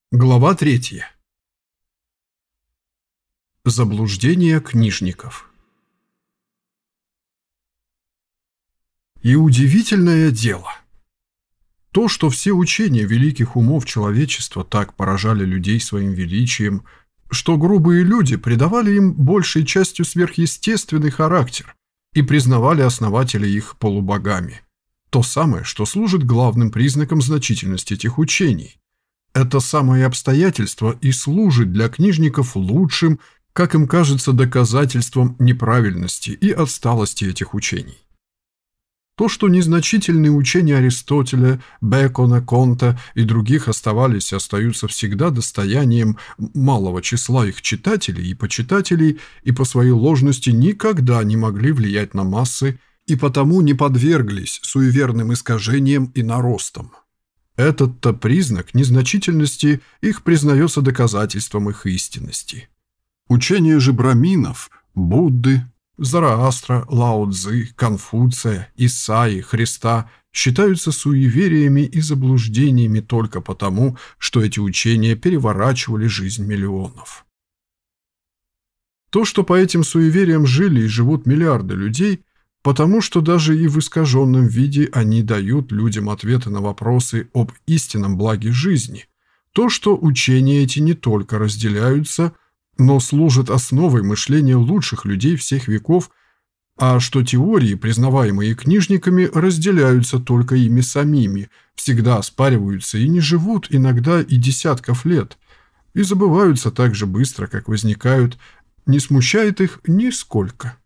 Глава 3. Заблуждение книжников. И удивительное дело. То, что все учения великих умов человечества так поражали людей своим величием, что грубые люди придавали им большей частью сверхъестественный характер и признавали основателей их полубогами. То самое, что служит главным признаком значительности этих учений. Это самое обстоятельство и служит для книжников лучшим, как им кажется, доказательством неправильности и отсталости этих учений. То, что незначительные учения Аристотеля, Бекона, Конта и других оставались и остаются всегда достоянием малого числа их читателей и почитателей, и по своей ложности никогда не могли влиять на массы, и потому не подверглись суеверным искажениям и наростам. Этот-то признак незначительности их признается доказательством их истинности. Учения же браминов, Будды, Зараастра, Лао-цзы, Конфуция, Исаи, Христа считаются суевериями и заблуждениями только потому, что эти учения переворачивали жизнь миллионов. То, что по этим суевериям жили и живут миллиарды людей, потому что даже и в искаженном виде они дают людям ответы на вопросы об истинном благе жизни. То, что учения эти не только разделяются, но служат основой мышления лучших людей всех веков, а что теории, признаваемые книжниками, разделяются только ими самими, всегда оспариваются и не живут иногда и десятков лет, и забываются так же быстро, как возникают, не смущает их нисколько.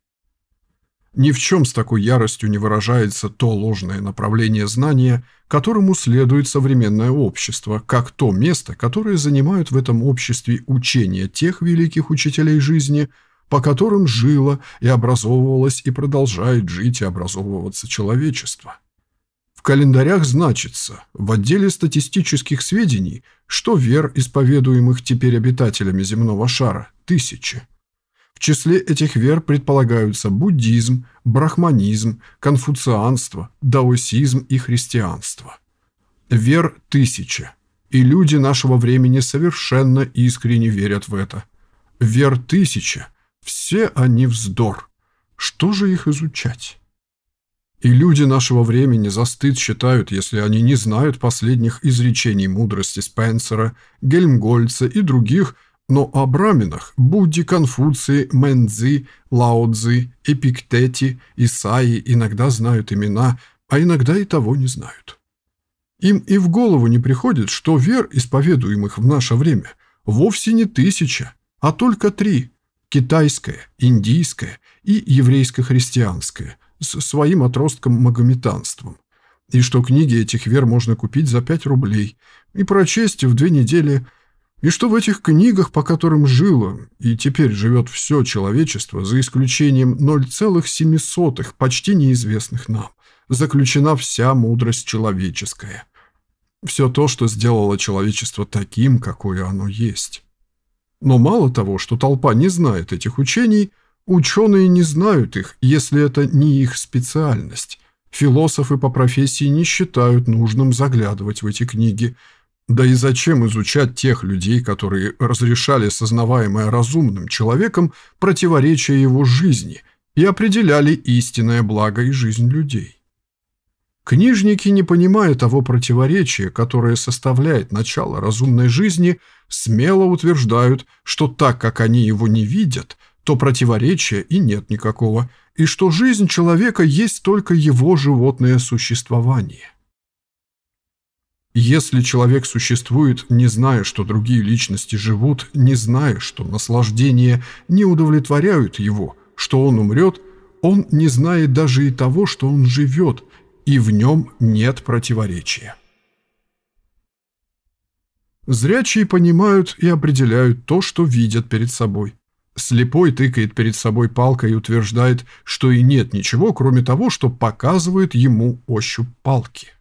Ни в чем с такой яростью не выражается то ложное направление знания, которому следует современное общество, как то место, которое занимают в этом обществе учения тех великих учителей жизни, по которым жило и образовывалось и продолжает жить и образовываться человечество. В календарях значится, в отделе статистических сведений, что вер, исповедуемых теперь обитателями земного шара, 1000. В числе этих вер предполагаются буддизм, брахманизм, конфуцианство, даосизм и христианство. Вер 1000, и люди нашего времени совершенно искренне верят в это. Вер 1000, все они вздор. Что же их изучать? И люди нашего времени за стыд считают, если они не знают последних изречений мудрости Спенсера, Гельмгольца и других, но о браминах, Будде, Конфуции, Мэнцзи, Лао-цзы, Эпиктете, Исаи иногда знают имена, а иногда и того не знают. Им и в голову не приходит, что вер, исповедуемых в наше время, вовсе не 1000, а только 3 – китайская, индийская и еврейско-христианская, с своим отростком-магометанством, и что книги этих вер можно купить за 5 рублей и прочесть в 2 недели. И что в этих книгах, по которым жило и теперь живет все человечество, за исключением 0,07 почти неизвестных нам, заключена вся мудрость человеческая. Все то, что сделало человечество таким, какое оно есть. Но мало того, что толпа не знает этих учений, ученые не знают их, если это не их специальность. Философы по профессии не считают нужным заглядывать в эти книги. Да и зачем изучать тех людей, которые разрешали сознаваемое разумным человеком противоречия его жизни и определяли истинное благо и жизнь людей? Книжники, не понимая того противоречия, которое составляет начало разумной жизни, смело утверждают, что так как они его не видят, то противоречия и нет никакого, и что жизнь человека есть только его животное существование. Если человек существует, не зная, что другие личности живут, не зная, что наслаждения не удовлетворяют его, что он умрет, он не знает даже и того, что он живет, и в нем нет противоречия. Зрячие понимают и определяют то, что видят перед собой. Слепой тыкает перед собой палкой и утверждает, что и нет ничего, кроме того, что показывает ему ощупь палки.